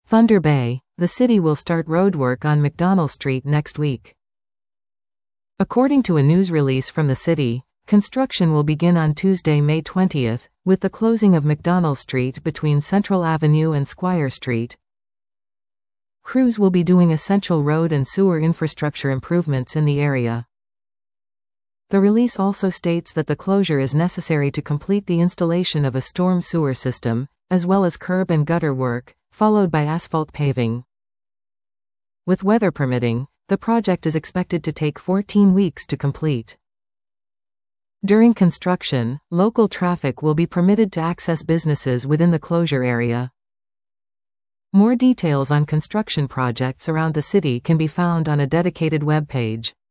Thunder Bay, the city will start roadwork on McDonald Street next week. According to a news release from the city, construction will begin on Tuesday, May 20th, with the closing of McDonald Street between Central Avenue and Squire Street. Crews will be doing essential road and sewer infrastructure improvements in the area. The release also states that the closure is necessary to complete the installation of a storm sewer system, as well as curb and gutter work, followed by asphalt paving. With weather permitting, the project is expected to take 14 weeks to complete. During construction, local traffic will be permitted to access businesses within the closure area. More details on construction projects around the city can be found on a dedicated web page.